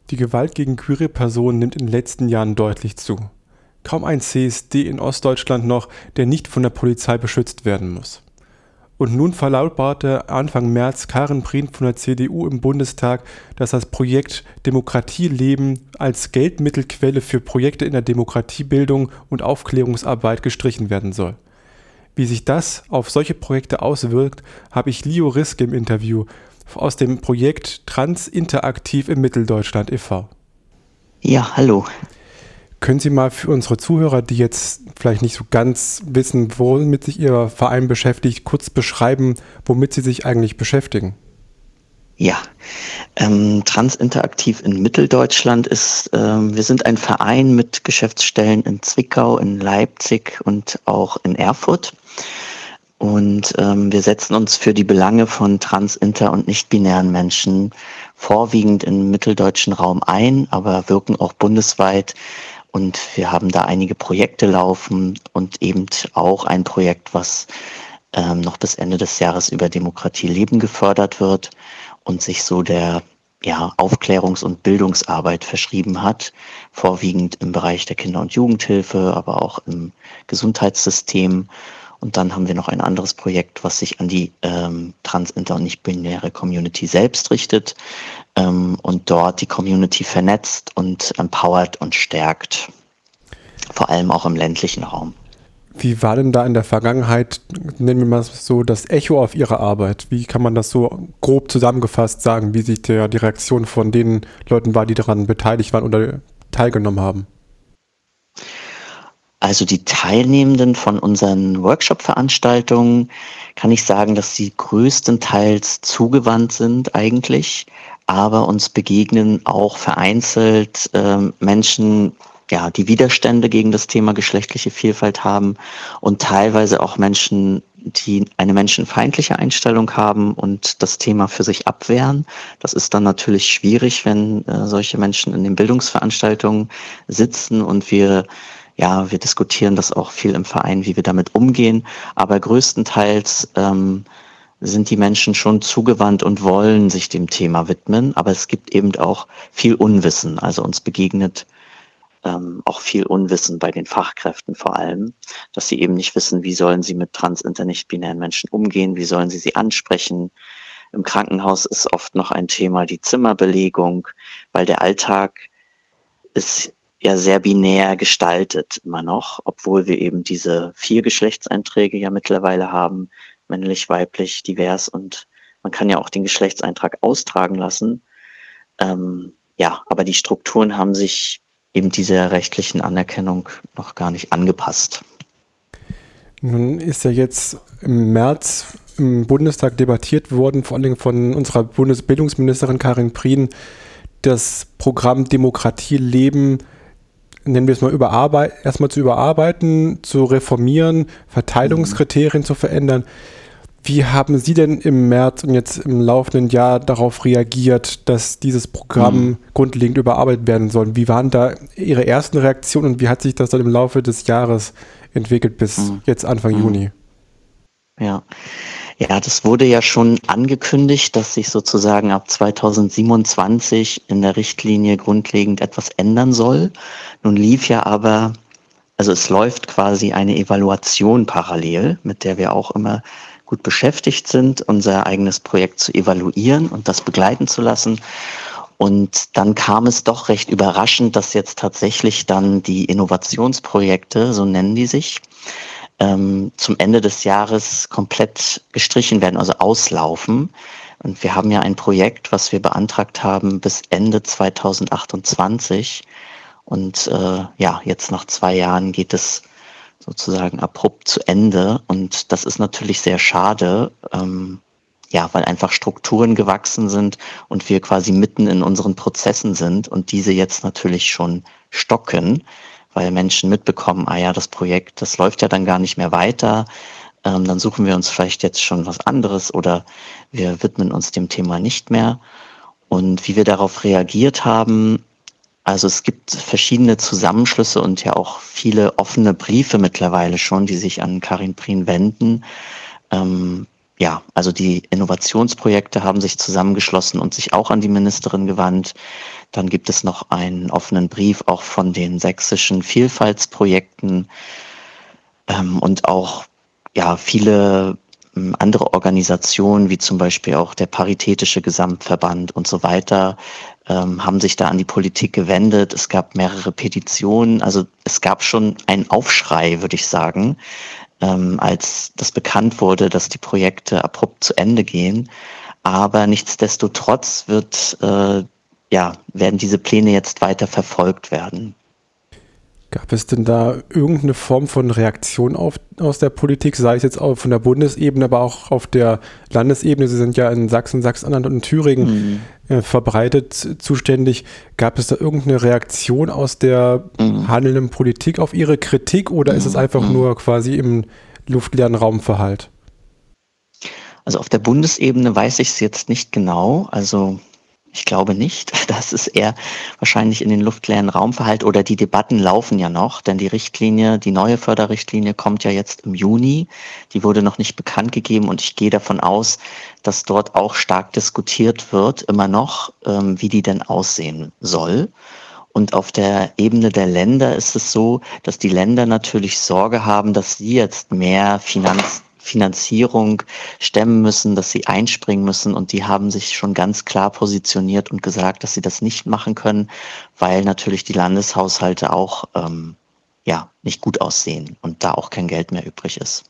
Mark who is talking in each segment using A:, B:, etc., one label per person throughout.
A: Die Gewalt gegen queere Personen nimmt in den letzten Jahren deutlich zu. Kaum ein CSD in Ostdeutschland noch, der nicht von der Polizei beschützt werden muss. Und nun verlautbarte Anfang März Karin Prien von der CDU im Bundestag, dass das Projekt Demokratieleben als Geldmittelquelle für Projekte in der Demokratiebildung und Aufklärungsarbeit gestrichen werden soll. Wie sich das auf solche Projekte auswirkt, habe ich Leo Riske im Interview aus dem Projekt Trans Interaktiv in Mitteldeutschland e.V.
B: Ja, hallo.
A: Können Sie mal für unsere Zuhörer, die jetzt vielleicht nicht so ganz wissen, womit sich Ihr Verein beschäftigt, kurz beschreiben, womit Sie sich eigentlich beschäftigen?
B: Ja, Trans Interaktiv in Mitteldeutschland ist, wir sind ein Verein mit Geschäftsstellen in Zwickau, in Leipzig und auch in Erfurt. Und wir setzen uns für die Belange von trans-, inter- und nicht-binären Menschen vorwiegend im mitteldeutschen Raum ein, aber wirken auch bundesweit. Und wir haben da einige Projekte laufen und eben auch ein Projekt, was noch bis Ende des Jahres über Demokratieleben gefördert wird und sich so der Aufklärungs- und Bildungsarbeit verschrieben hat, vorwiegend im Bereich der Kinder- und Jugendhilfe, aber auch im Gesundheitssystem. Und dann haben wir noch ein anderes Projekt, was sich an die trans-, inter- und nicht-binäre Community selbst richtet und dort die Community vernetzt und empowert und stärkt, vor allem auch im ländlichen Raum.
A: Wie war denn da in der Vergangenheit, nennen wir mal so, das Echo auf Ihre Arbeit? Wie kann man das so grob zusammengefasst sagen, wie sich die Reaktion von den Leuten war, die daran beteiligt waren oder teilgenommen haben?
B: Also die Teilnehmenden von unseren Workshop-Veranstaltungen kann ich sagen, dass sie größtenteils zugewandt sind eigentlich, aber uns begegnen auch vereinzelt Menschen, die Widerstände gegen das Thema geschlechtliche Vielfalt haben und teilweise auch Menschen, die eine menschenfeindliche Einstellung haben und das Thema für sich abwehren. Das ist dann natürlich schwierig, wenn solche Menschen in den Bildungsveranstaltungen sitzen und wir diskutieren das auch viel im Verein, wie wir damit umgehen. Aber größtenteils sind die Menschen schon zugewandt und wollen sich dem Thema widmen. Aber es gibt eben auch viel Unwissen. Also uns begegnet auch viel Unwissen bei den Fachkräften vor allem, dass sie eben nicht wissen, wie sollen sie mit trans-, inter-, nicht-binären Menschen umgehen, wie sollen sie ansprechen. Im Krankenhaus ist oft noch ein Thema die Zimmerbelegung, weil der Alltag ist ja sehr binär gestaltet immer noch, obwohl wir eben diese 4 Geschlechtseinträge ja mittlerweile haben, männlich, weiblich, divers, und man kann ja auch den Geschlechtseintrag austragen lassen. Aber die Strukturen haben sich eben dieser rechtlichen Anerkennung noch gar nicht angepasst.
A: Nun ist ja jetzt im März im Bundestag debattiert worden, vor allem von unserer Bundesbildungsministerin Karin Prien, das Programm Demokratieleben, nennen wir es mal, erstmal zu überarbeiten, zu reformieren, Verteilungskriterien zu verändern. Wie haben Sie denn im März und jetzt im laufenden Jahr darauf reagiert, dass dieses Programm grundlegend überarbeitet werden soll? Wie waren da Ihre ersten Reaktionen und wie hat sich das dann im Laufe des Jahres entwickelt bis jetzt Anfang Juni?
B: Ja, das wurde ja schon angekündigt, dass sich sozusagen ab 2027 in der Richtlinie grundlegend etwas ändern soll. Nun es läuft quasi eine Evaluation parallel, mit der wir auch immer gut beschäftigt sind, unser eigenes Projekt zu evaluieren und das begleiten zu lassen. Und dann kam es doch recht überraschend, dass jetzt tatsächlich dann die Innovationsprojekte, so nennen die sich, zum Ende des Jahres komplett gestrichen werden, also auslaufen. Und wir haben ja ein Projekt, was wir beantragt haben bis Ende 2028. Und jetzt nach 2 Jahren geht es sozusagen abrupt zu Ende. Und das ist natürlich sehr schade, weil einfach Strukturen gewachsen sind und wir quasi mitten in unseren Prozessen sind und diese jetzt natürlich schon stocken, weil Menschen mitbekommen, das Projekt, das läuft ja dann gar nicht mehr weiter. Dann suchen wir uns vielleicht jetzt schon was anderes oder wir widmen uns dem Thema nicht mehr. Und wie wir darauf reagiert haben, also es gibt verschiedene Zusammenschlüsse und ja auch viele offene Briefe mittlerweile schon, die sich an Karin Prien wenden. ja, also die Innovationsprojekte haben sich zusammengeschlossen und sich auch an die Ministerin gewandt. Dann gibt es noch einen offenen Brief auch von den sächsischen Vielfaltsprojekten und auch ja, viele andere Organisationen, wie zum Beispiel auch der Paritätische Gesamtverband und so weiter, haben sich da an die Politik gewendet. Es gab mehrere Petitionen. Also es gab schon einen Aufschrei, würde ich sagen, als das bekannt wurde, dass die Projekte abrupt zu Ende gehen. Aber nichtsdestotrotz werden diese Pläne jetzt weiter verfolgt werden.
A: Gab es denn da irgendeine Form von Reaktion aus der Politik, sei es jetzt auch von der Bundesebene, aber auch auf der Landesebene? Sie sind ja in Sachsen, Sachsen-Anhalt und in Thüringen verbreitet zuständig. Gab es da irgendeine Reaktion aus der handelnden Politik auf Ihre Kritik oder ist es einfach nur quasi im luftleeren Raumverhalt?
B: Also auf der Bundesebene weiß ich es jetzt nicht genau. Also ich glaube nicht. Das ist eher wahrscheinlich in den luftleeren Raumverhalt oder die Debatten laufen ja noch, denn die neue Förderrichtlinie kommt ja jetzt im Juni. Die wurde noch nicht bekannt gegeben und ich gehe davon aus, dass dort auch stark diskutiert wird, immer noch, wie die denn aussehen soll. Und auf der Ebene der Länder ist es so, dass die Länder natürlich Sorge haben, dass sie jetzt mehr Finanzierung stemmen müssen, dass sie einspringen müssen und die haben sich schon ganz klar positioniert und gesagt, dass sie das nicht machen können, weil natürlich die Landeshaushalte auch nicht gut aussehen und da auch kein Geld mehr übrig ist.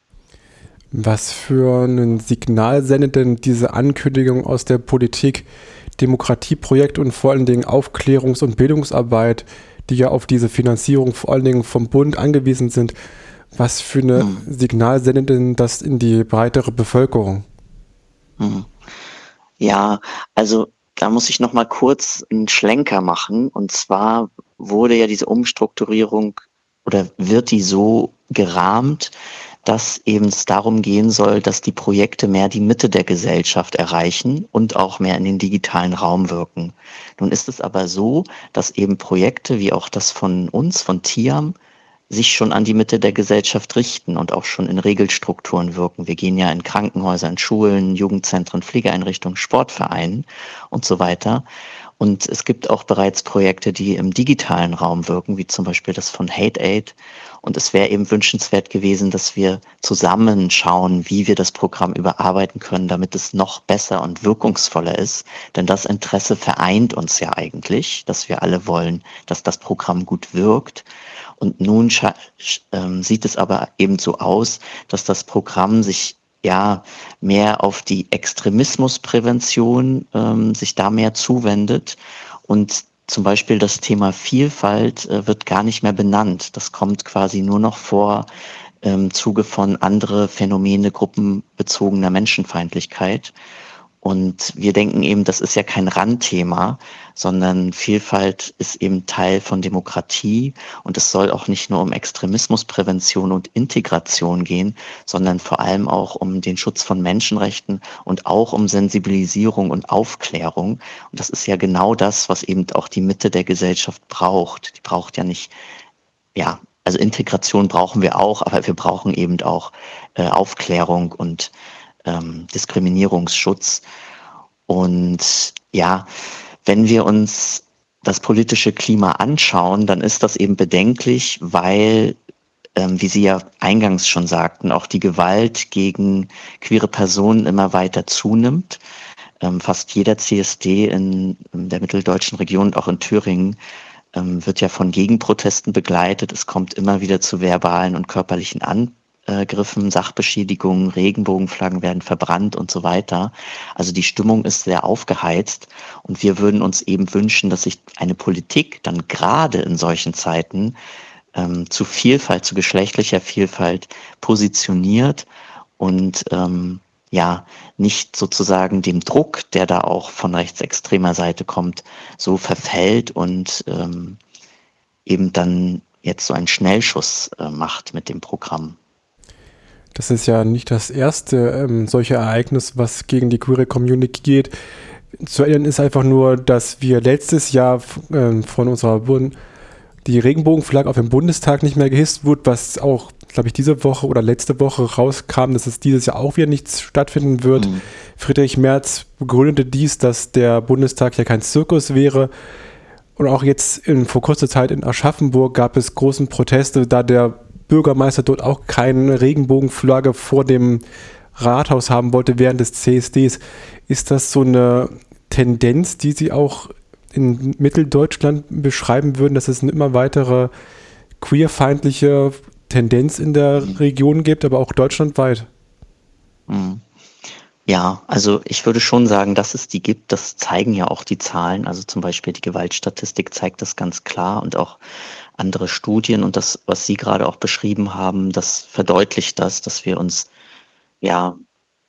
A: Was für ein Signal sendet denn diese Ankündigung aus der Politik, Demokratieprojekt und vor allen Dingen Aufklärungs- und Bildungsarbeit, die ja auf diese Finanzierung vor allen Dingen vom Bund angewiesen sind? Was für ein Signal sendet denn das in die breitere Bevölkerung?
B: Ja, also da muss ich noch mal kurz einen Schlenker machen. Und zwar wurde ja diese Umstrukturierung oder wird die so gerahmt, dass eben es darum gehen soll, dass die Projekte mehr die Mitte der Gesellschaft erreichen und auch mehr in den digitalen Raum wirken. Nun ist es aber so, dass eben Projekte wie auch das von uns, von TIAM, sich schon an die Mitte der Gesellschaft richten und auch schon in Regelstrukturen wirken. Wir gehen ja in Krankenhäuser, in Schulen, Jugendzentren, Pflegeeinrichtungen, Sportvereinen und so weiter. Und es gibt auch bereits Projekte, die im digitalen Raum wirken, wie zum Beispiel das von Hate Aid. Und es wäre eben wünschenswert gewesen, dass wir zusammen schauen, wie wir das Programm überarbeiten können, damit es noch besser und wirkungsvoller ist. Denn das Interesse vereint uns ja eigentlich, dass wir alle wollen, dass das Programm gut wirkt. Und nun sieht es aber eben so aus, dass das Programm sich mehr auf die Extremismusprävention sich da mehr zuwendet und zum Beispiel das Thema Vielfalt wird gar nicht mehr benannt. Das kommt quasi nur noch vor im Zuge von andere Phänomene gruppenbezogener Menschenfeindlichkeit. Und wir denken eben, das ist ja kein Randthema, sondern Vielfalt ist eben Teil von Demokratie. Und es soll auch nicht nur um Extremismusprävention und Integration gehen, sondern vor allem auch um den Schutz von Menschenrechten und auch um Sensibilisierung und Aufklärung. Und das ist ja genau das, was eben auch die Mitte der Gesellschaft braucht. Die braucht ja nicht, also Integration brauchen wir auch, aber wir brauchen eben auch Aufklärung und Diskriminierungsschutz. Und wenn wir uns das politische Klima anschauen, dann ist das eben bedenklich, weil, wie Sie ja eingangs schon sagten, auch die Gewalt gegen queere Personen immer weiter zunimmt. Fast jeder CSD in der mitteldeutschen Region und auch in Thüringen wird ja von Gegenprotesten begleitet. Es kommt immer wieder zu verbalen und körperlichen Angriffen, Sachbeschädigungen, Regenbogenflaggen werden verbrannt und so weiter. Also die Stimmung ist sehr aufgeheizt und wir würden uns eben wünschen, dass sich eine Politik dann gerade in solchen Zeiten zu Vielfalt, zu geschlechtlicher Vielfalt positioniert und nicht sozusagen dem Druck, der da auch von rechtsextremer Seite kommt, so verfällt und eben dann jetzt so einen Schnellschuss macht mit dem Programm.
A: Das ist ja nicht das erste solche Ereignis, was gegen die queere Community geht. Zu erinnern ist einfach nur, dass wir letztes Jahr von unserer die Regenbogenflagge auf dem Bundestag nicht mehr gehisst wird, was auch, glaube ich, diese Woche oder letzte Woche rauskam, dass es dieses Jahr auch wieder nichts stattfinden wird. Friedrich Merz begründete dies, dass der Bundestag ja kein Zirkus wäre. Und auch jetzt vor kurzer Zeit in Aschaffenburg gab es großen Proteste, da der Bürgermeister dort auch keine Regenbogenflagge vor dem Rathaus haben wollte während des CSDs. Ist das so eine Tendenz, die Sie auch in Mitteldeutschland beschreiben würden, dass es eine immer weitere queerfeindliche Tendenz in der Region gibt, aber auch deutschlandweit?
B: Ja, also ich würde schon sagen, dass es die gibt. Das zeigen ja auch die Zahlen. Also zum Beispiel die Gewaltstatistik zeigt das ganz klar und auch andere Studien. Und das, was Sie gerade auch beschrieben haben, das verdeutlicht das, dass wir uns ja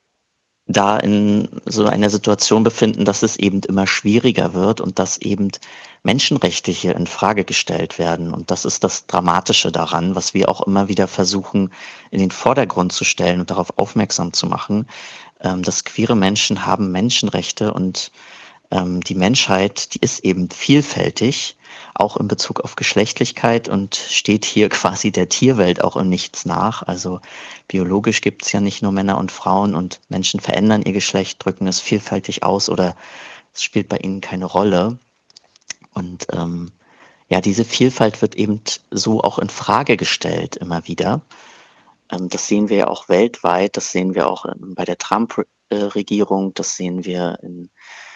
B: da in so einer Situation befinden, dass es eben immer schwieriger wird und dass eben Menschenrechte hier in Frage gestellt werden. Und das ist das Dramatische daran, was wir auch immer wieder versuchen, in den Vordergrund zu stellen und darauf aufmerksam zu machen, dass queere Menschen haben Menschenrechte und die Menschheit, die ist eben vielfältig, auch in Bezug auf Geschlechtlichkeit und steht hier quasi der Tierwelt auch in nichts nach. Also biologisch gibt es ja nicht nur Männer und Frauen und Menschen verändern ihr Geschlecht, drücken es vielfältig aus oder es spielt bei ihnen keine Rolle. Und ja, diese Vielfalt wird eben so auch in Frage gestellt immer wieder. Das sehen wir ja auch weltweit, das sehen wir auch bei der Trump-Regierung, das sehen wir in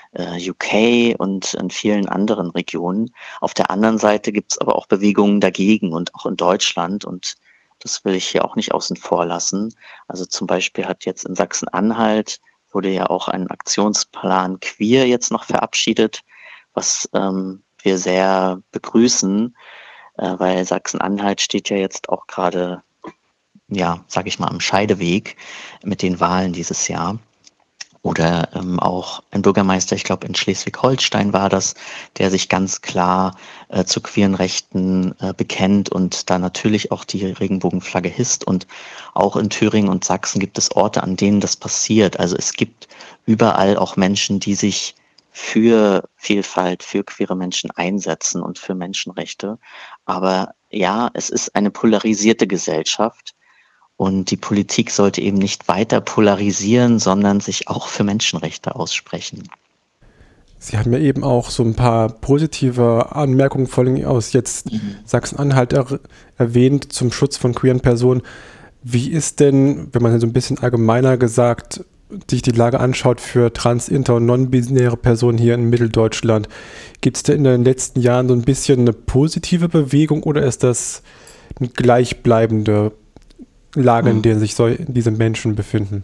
B: UK und in vielen anderen Regionen. Auf der anderen Seite gibt es aber auch Bewegungen dagegen und auch in Deutschland und das will ich hier auch nicht außen vor lassen. Also zum Beispiel hat jetzt in Sachsen-Anhalt wurde ja auch ein Aktionsplan Queer jetzt noch verabschiedet, was wir sehr begrüßen, weil Sachsen-Anhalt steht ja jetzt auch gerade, ja, sage ich mal, am Scheideweg mit den Wahlen dieses Jahr. Oder auch ein Bürgermeister, ich glaube in Schleswig-Holstein war das, der sich ganz klar zu queeren Rechten bekennt und da natürlich auch die Regenbogenflagge hisst. Und auch in Thüringen und Sachsen gibt es Orte, an denen das passiert. Also es gibt überall auch Menschen, die sich für Vielfalt, für queere Menschen einsetzen und für Menschenrechte. Aber ja, es ist eine polarisierte Gesellschaft. Und die Politik sollte eben nicht weiter polarisieren, sondern sich auch für Menschenrechte aussprechen.
A: Sie haben ja eben auch so ein paar positive Anmerkungen vor allem aus jetzt Sachsen-Anhalt erwähnt zum Schutz von queeren Personen. Wie ist denn, wenn man so ein bisschen allgemeiner gesagt sich die Lage anschaut für trans-, inter- und non-binäre Personen hier in Mitteldeutschland? Gibt es da in den letzten Jahren so ein bisschen eine positive Bewegung oder ist das eine gleichbleibende Lage, in der sich diese Menschen befinden?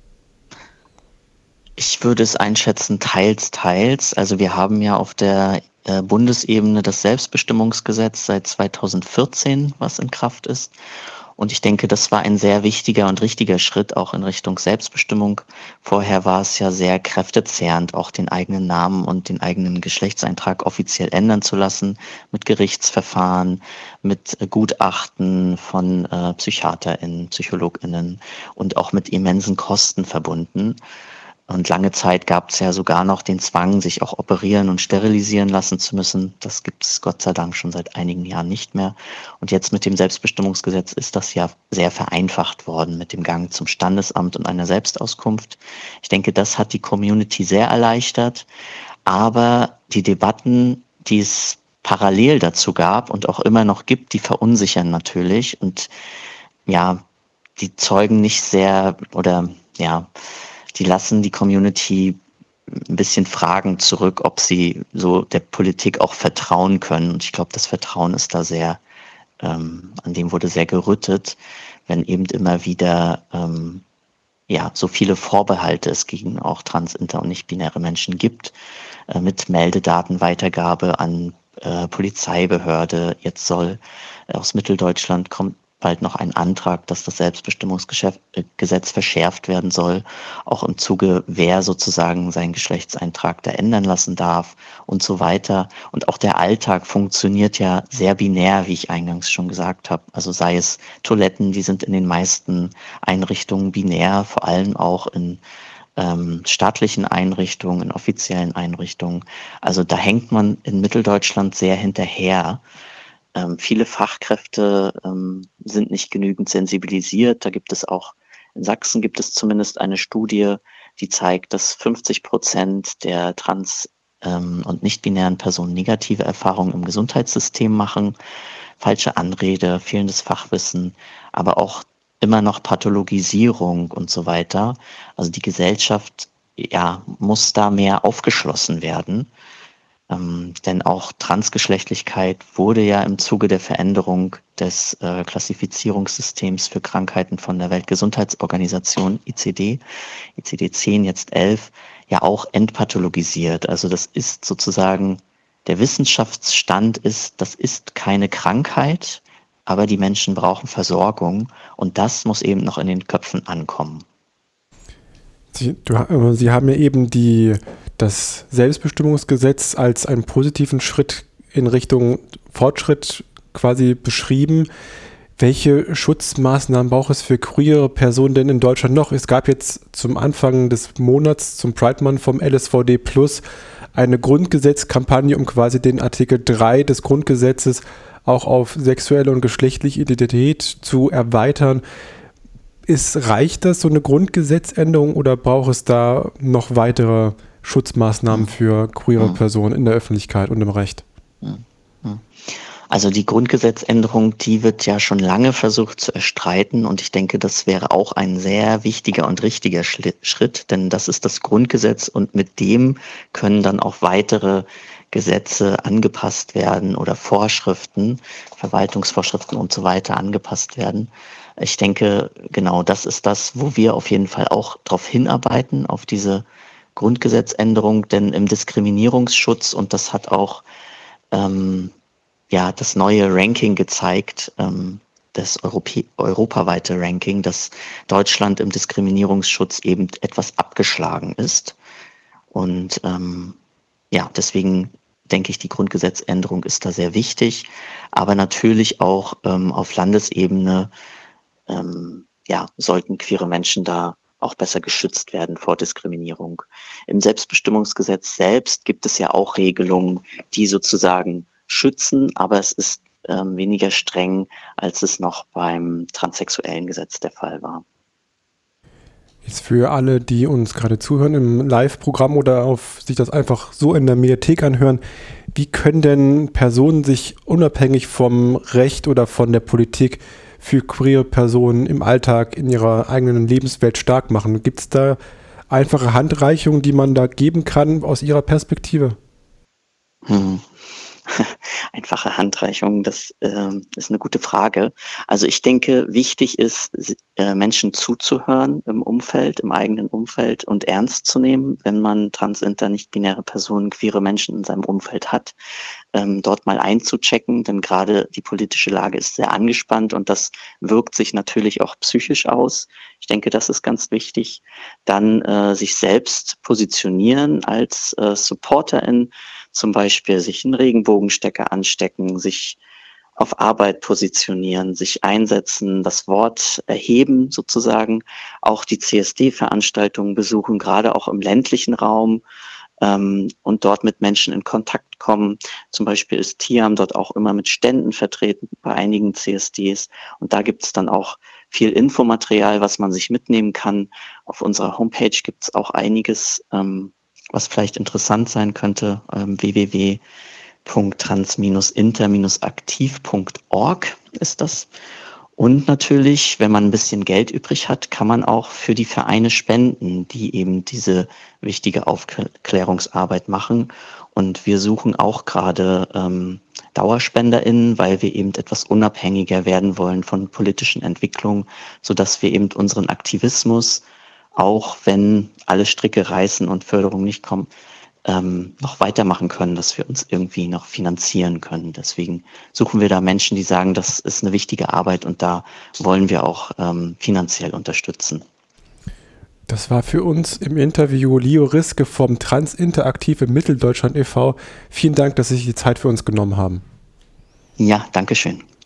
B: Ich würde es einschätzen, teils, teils. Also wir haben ja auf der Bundesebene das Selbstbestimmungsgesetz seit 2014, was in Kraft ist. Und ich denke, das war ein sehr wichtiger und richtiger Schritt auch in Richtung Selbstbestimmung. Vorher war es ja sehr kräftezehrend, auch den eigenen Namen und den eigenen Geschlechtseintrag offiziell ändern zu lassen, mit Gerichtsverfahren, mit Gutachten von PsychiaterInnen, PsychologInnen und auch mit immensen Kosten verbunden. Und lange Zeit gab es ja sogar noch den Zwang, sich auch operieren und sterilisieren lassen zu müssen. Das gibt es Gott sei Dank schon seit einigen Jahren nicht mehr. Und jetzt mit dem Selbstbestimmungsgesetz ist das ja sehr vereinfacht worden mit dem Gang zum Standesamt und einer Selbstauskunft. Ich denke, das hat die Community sehr erleichtert. Aber die Debatten, die es parallel dazu gab und auch immer noch gibt, die verunsichern natürlich. Und ja, die zeugen nicht sehr oder ja, die lassen die Community ein bisschen Fragen zurück, ob sie so der Politik auch vertrauen können. Und ich glaube, das Vertrauen ist da sehr, an dem wurde sehr gerüttet, wenn eben immer wieder ja, so viele Vorbehalte es gegen auch trans-, inter- und nicht-binäre Menschen gibt, mit Meldedatenweitergabe an Polizeibehörde. Jetzt soll aus Mitteldeutschland kommt bald noch ein Antrag, dass das Selbstbestimmungsgesetz verschärft werden soll, auch im Zuge, wer sozusagen seinen Geschlechtseintrag da ändern lassen darf und so weiter. Und auch der Alltag funktioniert ja sehr binär, wie ich eingangs schon gesagt habe. Also sei es Toiletten, die sind in den meisten Einrichtungen binär, vor allem auch in staatlichen Einrichtungen, in offiziellen Einrichtungen. Also da hängt man in Mitteldeutschland sehr hinterher. Viele Fachkräfte sind nicht genügend sensibilisiert. Da gibt es auch, in Sachsen gibt es zumindest eine Studie, die zeigt, dass 50% der trans- und nicht-binären Personen negative Erfahrungen im Gesundheitssystem machen. Falsche Anrede, fehlendes Fachwissen, aber auch immer noch Pathologisierung und so weiter. Also die Gesellschaft, ja, muss da mehr aufgeschlossen werden. Denn auch Transgeschlechtlichkeit wurde ja im Zuge der Veränderung des Klassifizierungssystems für Krankheiten von der Weltgesundheitsorganisation ICD-10, jetzt 11, ja auch entpathologisiert. Also das ist sozusagen, der Wissenschaftsstand ist, das ist keine Krankheit, aber die Menschen brauchen Versorgung und das muss eben noch in den Köpfen ankommen.
A: Sie haben ja eben das Selbstbestimmungsgesetz als einen positiven Schritt in Richtung Fortschritt quasi beschrieben. Welche Schutzmaßnahmen braucht es für queere Personen denn in Deutschland noch? Es gab jetzt zum Anfang des Monats, zum Pride Month vom LSVD Plus, eine Grundgesetzkampagne, um quasi den Artikel 3 des Grundgesetzes auch auf sexuelle und geschlechtliche Identität zu erweitern. Reicht das, so eine Grundgesetzänderung, oder braucht es da noch weitere Schutzmaßnahmen für queere Personen in der Öffentlichkeit und im Recht?
B: Also die Grundgesetzänderung, die wird ja schon lange versucht zu erstreiten und ich denke, das wäre auch ein sehr wichtiger und richtiger Schritt, denn das ist das Grundgesetz und mit dem können dann auch weitere Gesetze angepasst werden oder Vorschriften, Verwaltungsvorschriften und so weiter angepasst werden. Ich denke, genau das ist das, wo wir auf jeden Fall auch darauf hinarbeiten, auf diese Grundgesetzänderung, denn im Diskriminierungsschutz, und das hat auch das neue Ranking gezeigt, das europaweite Ranking, dass Deutschland im Diskriminierungsschutz eben etwas abgeschlagen ist. Und deswegen denke ich, die Grundgesetzänderung ist da sehr wichtig, aber natürlich auch auf Landesebene sollten queere Menschen da auch besser geschützt werden vor Diskriminierung. Im Selbstbestimmungsgesetz selbst gibt es ja auch Regelungen, die sozusagen schützen, aber es ist weniger streng, als es noch beim transsexuellen Gesetz der Fall war.
A: Jetzt für alle, die uns gerade zuhören im Live-Programm oder sich das einfach so in der Mediathek anhören, wie können denn Personen sich unabhängig vom Recht oder von der Politik für queere Personen im Alltag in ihrer eigenen Lebenswelt stark machen? Gibt es da einfache Handreichungen, die man da geben kann aus Ihrer Perspektive?
B: Einfache Handreichung, das ist eine gute Frage. Also ich denke, wichtig ist, Menschen zuzuhören im Umfeld, im eigenen Umfeld und ernst zu nehmen, wenn man trans-, inter-, nicht-binäre Personen, queere Menschen in seinem Umfeld hat, dort mal einzuchecken, denn gerade die politische Lage ist sehr angespannt und das wirkt sich natürlich auch psychisch aus. Ich denke, das ist ganz wichtig. Dann sich selbst positionieren als Supporterin, zum Beispiel sich einen Regenbogenstecker anstecken, sich auf Arbeit positionieren, sich einsetzen, das Wort erheben sozusagen, auch die CSD-Veranstaltungen besuchen, gerade auch im ländlichen Raum und dort mit Menschen in Kontakt kommen. Zum Beispiel ist TIAM dort auch immer mit Ständen vertreten bei einigen CSDs und da gibt es dann auch viel Infomaterial, was man sich mitnehmen kann. Auf unserer Homepage gibt es auch einiges, was vielleicht interessant sein könnte, www.trans-inter-aktiv.org ist das. Und natürlich, wenn man ein bisschen Geld übrig hat, kann man auch für die Vereine spenden, die eben diese wichtige Aufklärungsarbeit machen. Und wir suchen auch gerade DauerspenderInnen, weil wir eben etwas unabhängiger werden wollen von politischen Entwicklungen, sodass wir eben unseren Aktivismus, auch wenn alle Stricke reißen und Förderung nicht kommt, noch weitermachen können, dass wir uns irgendwie noch finanzieren können. Deswegen suchen wir da Menschen, die sagen, das ist eine wichtige Arbeit und da wollen wir auch finanziell unterstützen.
A: Das war für uns im Interview Leo Riske vom Transinteraktive Mitteldeutschland e.V. Vielen Dank, dass Sie sich die Zeit für uns genommen haben.
B: Ja, danke schön.